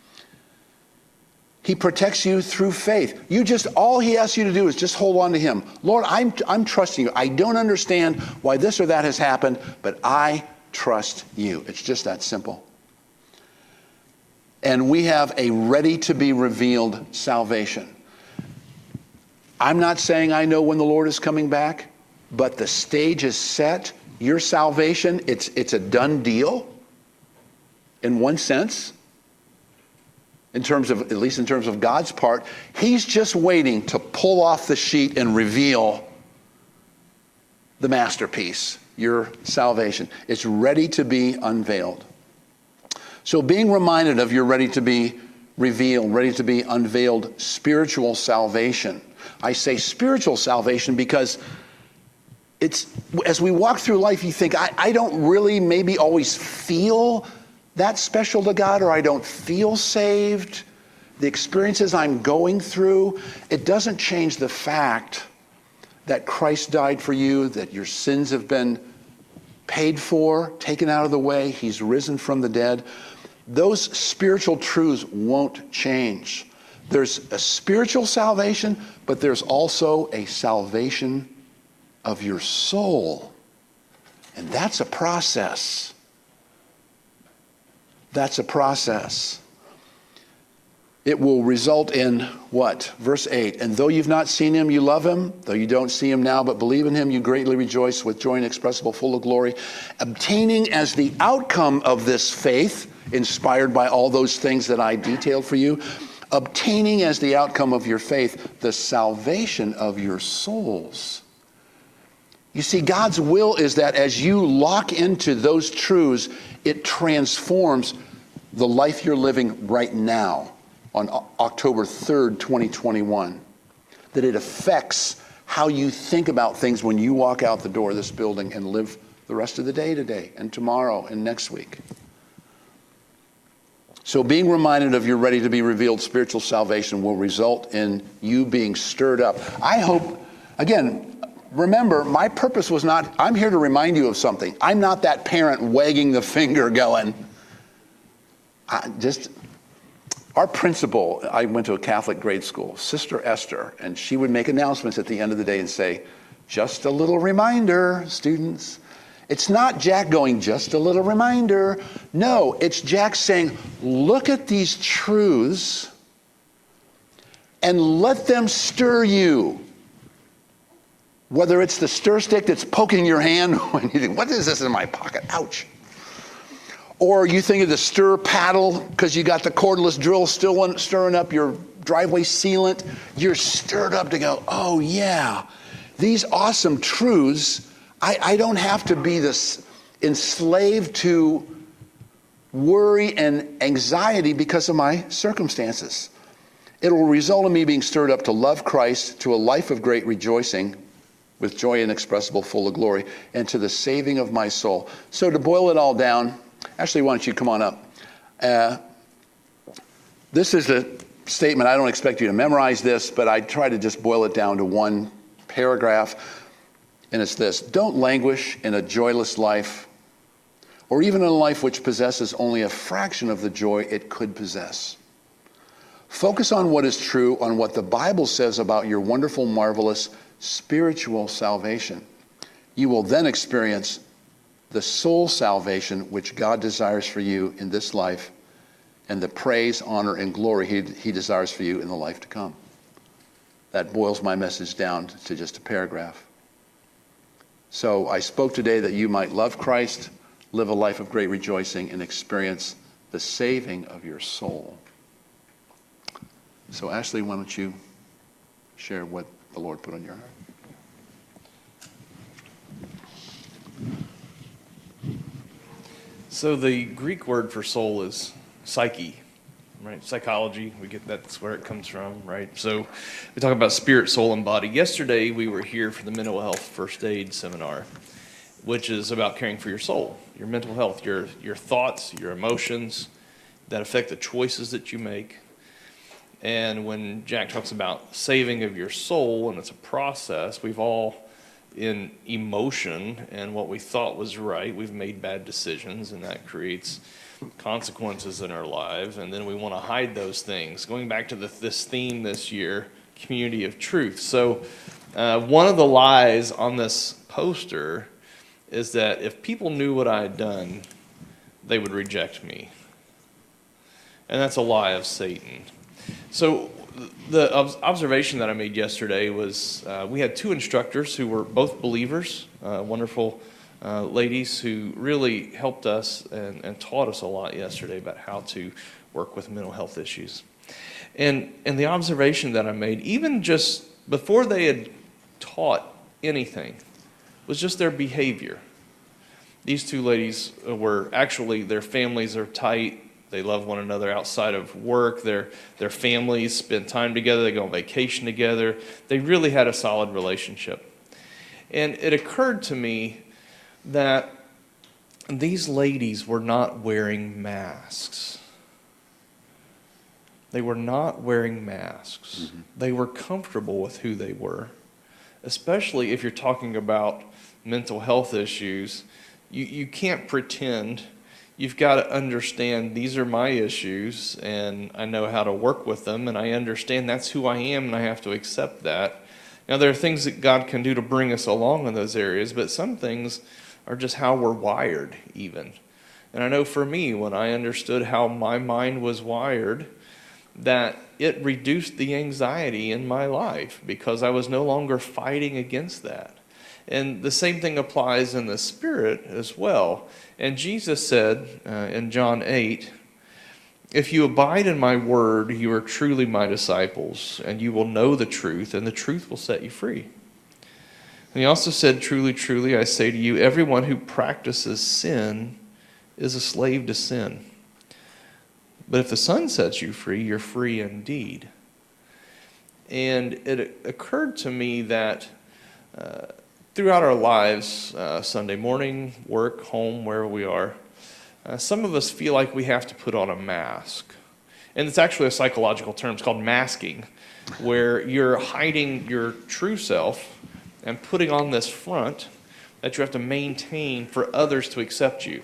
He protects you through faith. All he asks you to do is just hold on to him. Lord, I'm trusting you. I don't understand why this or that has happened, but I trust you. It's just that simple. And we have a ready-to-be-revealed salvation. I'm not saying I know when the Lord is coming back, but the stage is set. Your salvation, it's a done deal in one sense. At least in terms of God's part, he's just waiting to pull off the sheet and reveal the masterpiece, your salvation. It's ready to be unveiled. So being reminded of your ready to be revealed, ready to be unveiled spiritual salvation. I say spiritual salvation because as we walk through life, you think, I don't really maybe always feel that special to God, or I don't feel saved. The experiences I'm going through, it doesn't change the fact that Christ died for you, that your sins have been paid for, taken out of the way. He's risen from the dead. Those spiritual truths won't change. There's a spiritual salvation, but there's also a salvation of your soul. And that's a process. That's a process. It will result in what? Verse 8, and though you've not seen him, you love him. Though you don't see him now, but believe in him, you greatly rejoice with joy inexpressible, full of glory, obtaining as the outcome of this faith, inspired by all those things that I detailed for you, obtaining as the outcome of your faith, the salvation of your souls. You see, God's will is that as you lock into those truths, it transforms the life you're living right now on October 3rd, 2021. That it affects how you think about things when you walk out the door of this building and live the rest of the day today and tomorrow and next week. So being reminded of your ready to be revealed spiritual salvation will result in you being stirred up. I hope, again, remember, my purpose was not, I'm here to remind you of something. I'm not that parent wagging the finger going, our principal, I went to a Catholic grade school, Sister Esther, and she would make announcements at the end of the day and say, just a little reminder, students. It's not Jack going, just a little reminder. No, it's Jack saying, look at these truths and let them stir you. Whether it's the stir stick that's poking your hand when you think, what is this in my pocket? Ouch. Or you think of the stir paddle because you got the cordless drill still stirring up your driveway sealant. You're stirred up to go, oh yeah, these awesome truths. I don't have to be this enslaved to worry and anxiety because of my circumstances. It will result in me being stirred up to love Christ, to a life of great rejoicing, with joy inexpressible, full of glory, and to the saving of my soul. So to boil it all down, Ashley, why don't you come on up? This is a statement. I don't expect you to memorize this, but I try to just boil it down to one paragraph, and it's this: don't languish in a joyless life, or even in a life which possesses only a fraction of the joy it could possess. Focus on what is true, on what the Bible says about your wonderful, marvelous spiritual salvation. You will then experience the soul salvation which God desires for you in this life, and the praise, honor, and glory he desires for you in the life to come. That boils my message down to just a paragraph. So I spoke today that you might love Christ, live a life of great rejoicing, and experience the saving of your soul. So Ashley, why don't you share what the Lord put on your heart? So the Greek word for soul is psyche, right? Psychology, that's where it comes from, right? So we talk about spirit, soul, and body. Yesterday we were here for the mental health first aid seminar, which is about caring for your soul, your mental health, your thoughts, your emotions that affect the choices that you make. And when Jack talks about saving of your soul, and it's a process, we've all, in emotion and what we thought was right, we've made bad decisions, and that creates consequences in our lives, and then we want to hide those things. Going back to this theme this year, community of truth. So one of the lies on this poster is that if people knew what I had done, they would reject me. And that's a lie of Satan. So the observation that I made yesterday was we had two instructors who were both believers, wonderful ladies who really helped us and taught us a lot yesterday about how to work with mental health issues. And the observation that I made, even just before they had taught anything, was just their behavior. These two ladies were actually, their families are tight. They love one another outside of work. Their families spend time together. They go on vacation together. They really had a solid relationship. And it occurred to me that these ladies were not wearing masks. They were not wearing masks. Mm-hmm. They were comfortable with who they were, especially if you're talking about mental health issues. You can't pretend. You've got to understand these are my issues, and I know how to work with them, and I understand that's who I am, and I have to accept that. Now, there are things that God can do to bring us along in those areas, but some things are just how we're wired even. And I know for me, when I understood how my mind was wired, that it reduced the anxiety in my life because I was no longer fighting against that. And the same thing applies in the spirit as well. And Jesus said in John 8, "If you abide in my word, you are truly my disciples, and you will know the truth, and the truth will set you free." And he also said, "Truly, truly, I say to you, everyone who practices sin is a slave to sin. But if the Son sets you free, you're free indeed." And it occurred to me that throughout our lives, Sunday morning, work, home, wherever we are, some of us feel like we have to put on a mask. And it's actually a psychological term. It's called masking, where you're hiding your true self and putting on this front that you have to maintain for others to accept you.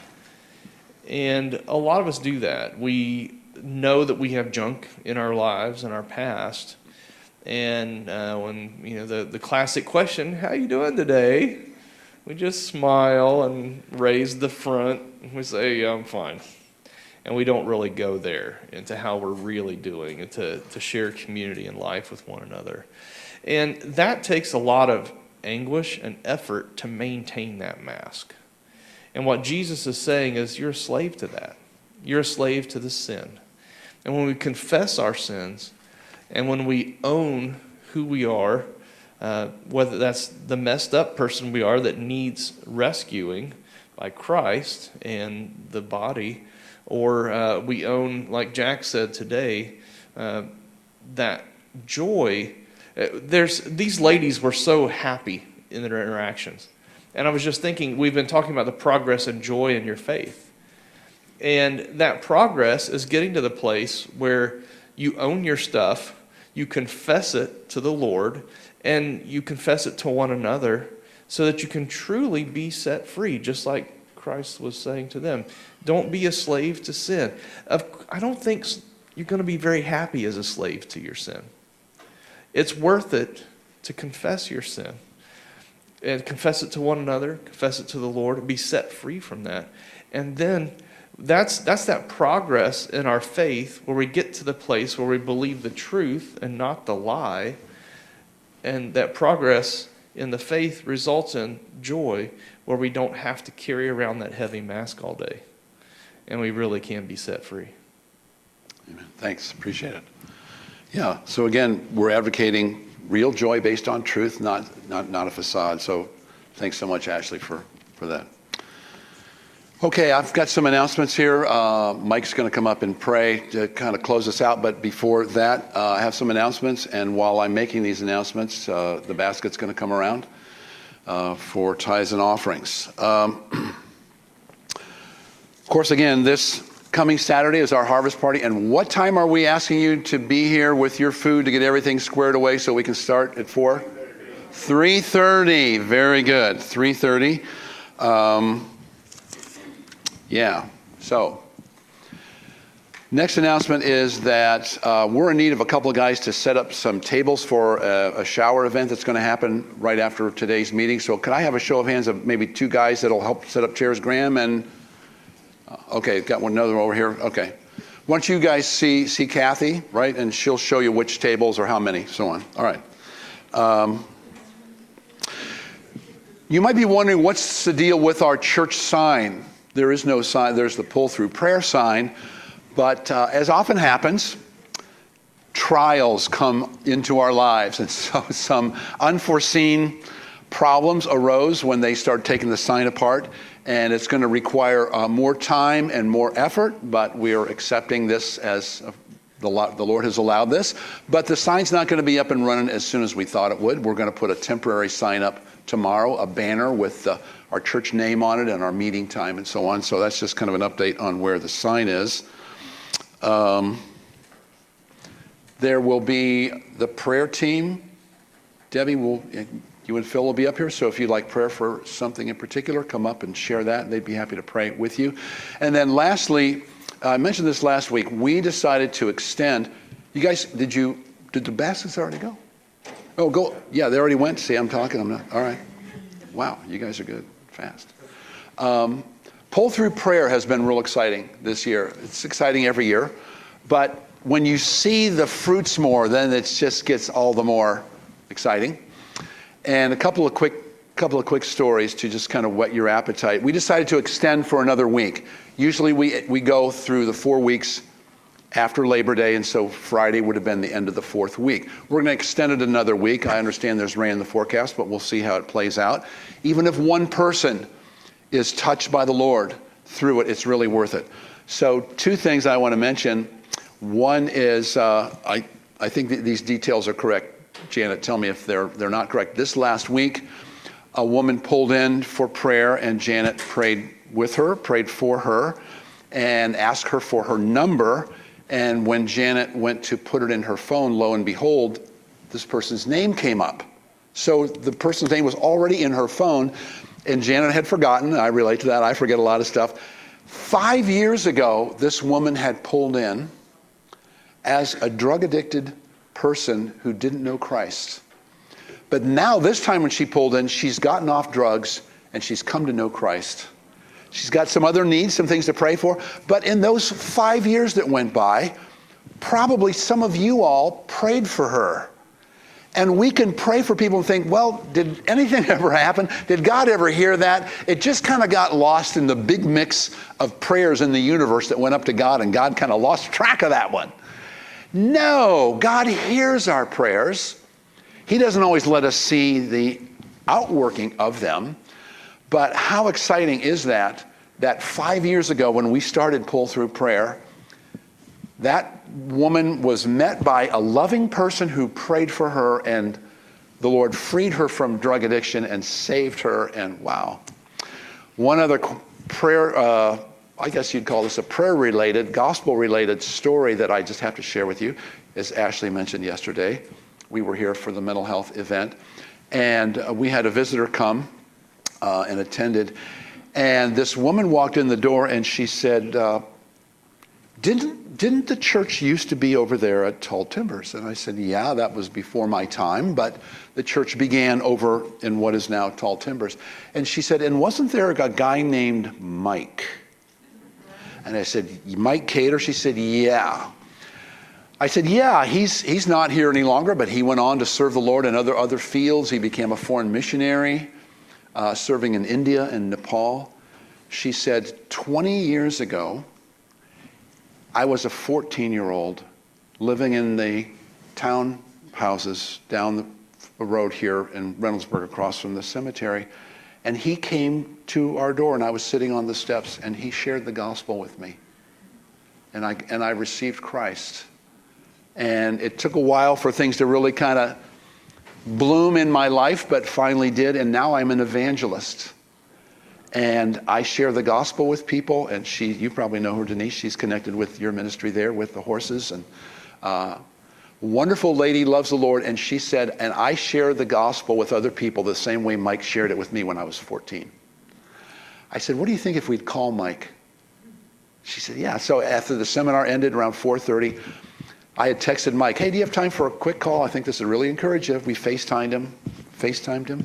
And a lot of us do that. We know that we have junk in our lives, in our past. And when, the classic question, "How you doing today?" we just smile and raise the front. And we say, "Yeah, I'm fine." And we don't really go there into how we're really doing and to share community and life with one another. And that takes a lot of anguish and effort to maintain that mask. And what Jesus is saying is you're a slave to that. You're a slave to the sin. And when we confess our sins, and when we own who we are, whether that's the messed up person we are that needs rescuing by Christ and the body, or we own, like Jack said today, that joy. These ladies were so happy in their interactions. And I was just thinking, we've been talking about the progress and joy in your faith. And that progress is getting to the place where you own your stuff, you confess it to the Lord, and you confess it to one another so that you can truly be set free, just like Christ was saying to them. Don't be a slave to sin. I don't think you're going to be very happy as a slave to your sin. It's worth it to confess your sin and confess it to one another, confess it to the Lord, and be set free from that. And then that's that progress in our faith where we get to the place where we believe the truth and not the lie. And that progress in the faith results in joy where we don't have to carry around that heavy mask all day. And we really can be set free. Amen. Thanks. Appreciate it. Yeah. So again, we're advocating real joy based on truth, not a facade. So thanks so much, Ashley, for that. Okay, I've got some announcements here. Mike's going to come up and pray to kind of close us out. But before that, I have some announcements. And while I'm making these announcements, the basket's going to come around for tithes and offerings. Of course, again, this coming Saturday is our harvest party. And what time are we asking you to be here with your food to get everything squared away so we can start at 4? 3:30. Very good. 3:30. Yeah. So next announcement is that we're in need of a couple of guys to set up some tables for a shower event that's going to happen right after today's meeting. So can I have a show of hands of maybe 2 guys that'll help set up chairs? Graham and... Okay, got another over here. Okay. Why don't you guys see Kathy, right? And she'll show you which tables or how many, so on. All right. You might be wondering, what's the deal with our church sign? There is no sign. There's the pull-through prayer sign. But as often happens, trials come into our lives. And so some unforeseen problems arose when they started taking the sign apart. And it's going to require more time and more effort, but we are accepting this as the Lord has allowed this. But the sign's not going to be up and running as soon as we thought it would. We're going to put a temporary sign up tomorrow, a banner with our church name on it and our meeting time and so on. So that's just kind of an update on where the sign is. There will be the prayer team. Debbie you and Phil will be up here, so if you'd like prayer for something in particular, come up and share that. They'd be happy to pray with you. And then lastly, I mentioned this last week, we decided to extend. You guys, did the baskets already go? Oh, go. Yeah, they already went. See, I'm talking. I'm not. All right. Wow, you guys are good. Fast. Pull-through prayer has been real exciting this year. It's exciting every year. But when you see the fruits more, then it just gets all the more exciting. And a couple of quick stories to just kind of whet your appetite. We decided to extend for another week. Usually we go through the 4 weeks after Labor Day, and so Friday would have been the end of the 4th week. We're going to extend it another week. I understand there's rain in the forecast, but we'll see how it plays out. Even if one person is touched by the Lord through it, it's really worth it. So 2 things I want to mention. One is I think these details are correct. Janet, tell me if they're not correct. This last week, a woman pulled in for prayer, and Janet prayed with her, prayed for her, and asked her for her number. And when Janet went to put it in her phone, lo and behold, this person's name came up. So the person's name was already in her phone, and Janet had forgotten. I relate to that. I forget a lot of stuff. 5 years ago, this woman had pulled in as a drug-addicted person who didn't know Christ. But now, this time when she pulled in, she's gotten off drugs and she's come to know Christ. She's got some other needs, some things to pray for. But in those 5 years that went by, probably some of you all prayed for her. And we can pray for people and think, well, did anything ever happen? Did God ever hear that? It just kind of got lost in the big mix of prayers in the universe that went up to God, and God kind of lost track of that one. No, God hears our prayers. He doesn't always let us see the outworking of them. But how exciting is that 5 years ago when we started Pull Through Prayer, That woman was met by a loving person who prayed for her, and the Lord freed her from drug addiction and saved her, and wow. One other prayer, I guess you'd call this a prayer-related, gospel-related story that I just have to share with you. As Ashley mentioned yesterday, we were here for the mental health event, and we had a visitor come and attended, and this woman walked in the door and she said, didn't the church used to be over there at Tall Timbers? And I said, yeah, that was before my time, but the church began over in what is now Tall Timbers. And she said, and wasn't there a guy named Mike? And I said, Mike Cater? She said, yeah. I said, yeah, he's not here any longer, but he went on to serve the Lord in other fields. He became a foreign missionary, serving in India and Nepal. She said, 20 years ago, I was a 14-year-old living in the townhouses down the road here in Reynoldsburg across from the cemetery. And he came to our door, and I was sitting on the steps, and he shared the gospel with me. And I received Christ. And it took a while for things to really kind of bloom in my life, but finally did. And now I'm an evangelist. And I share the gospel with people, and you probably know her, Denise. She's connected with your ministry there with the horses. And wonderful lady, loves the Lord. And she said, and I share the gospel with other people the same way Mike shared it with me when I was 14. I said, what do you think if we'd call Mike? She said, yeah. So after the seminar ended around 4:30, I had texted Mike, hey, do you have time for a quick call? I think this would really encourage you. We FaceTimed him.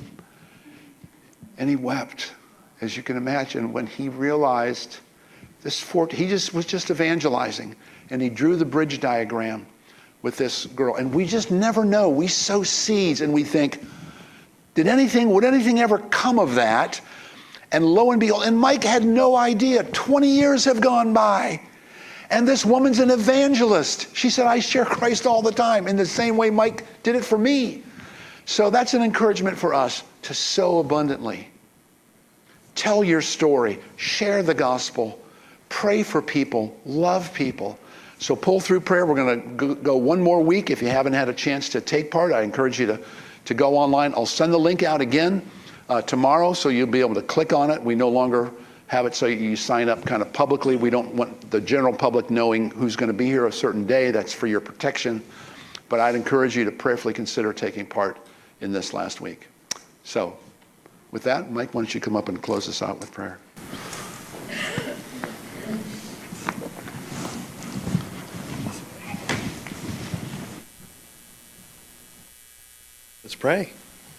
And he wept, as you can imagine, when he realized he was just evangelizing. And he drew the bridge diagram with this girl. And we just never know. We sow seeds and we think, would anything ever come of that? And lo and behold, and Mike had no idea. 20 years have gone by. And this woman's an evangelist. She said, I share Christ all the time in the same way Mike did it for me. So that's an encouragement for us to sow abundantly. Tell your story. Share the gospel. Pray for people. Love people. So pull through prayer. We're going to go one more week. If you haven't had a chance to take part, I encourage you to go online. I'll send the link out again tomorrow, so you'll be able to click on it. We no longer have it so you sign up kind of publicly. We don't want the general public knowing who's going to be here a certain day. That's for your protection. But I'd encourage you to prayerfully consider taking part in this last week. So with that, Mike, why don't you come up and close us out with prayer? Let's pray.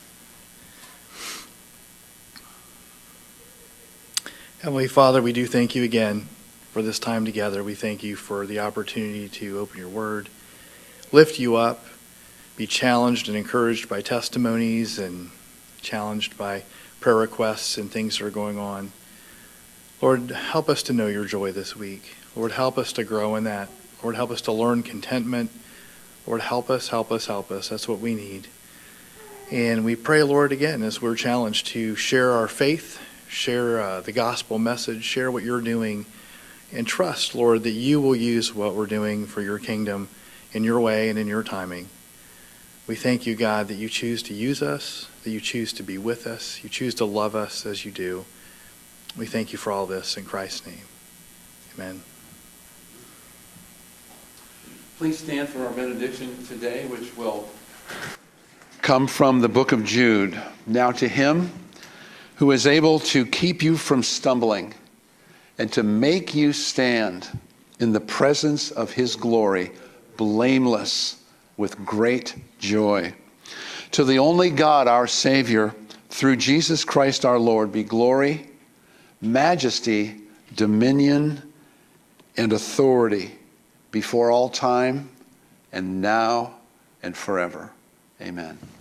Heavenly Father, we do thank you again for this time together. We thank you for the opportunity to open your word, lift you up, be challenged and encouraged by testimonies and challenged by prayer requests and things that are going on. Lord, help us to know your joy this week. Lord, help us to grow in that. Lord, help us to learn contentment. Lord, help us. That's what we need. And we pray, Lord, again, as we're challenged to share our faith, share the gospel message, share what you're doing, and trust, Lord, that you will use what we're doing for your kingdom in your way and in your timing. We thank you, God, that you choose to use us, that you choose to be with us, you choose to love us as you do. We thank you for all this in Christ's name. Amen. Please stand for our benediction today, which will come from the book of Jude. Now to him who is able to keep you from stumbling and to make you stand in the presence of his glory, blameless with great joy. To the only God, our Savior, through Jesus Christ our Lord, be glory, majesty, dominion, and authority before all time and now and forever. Amen.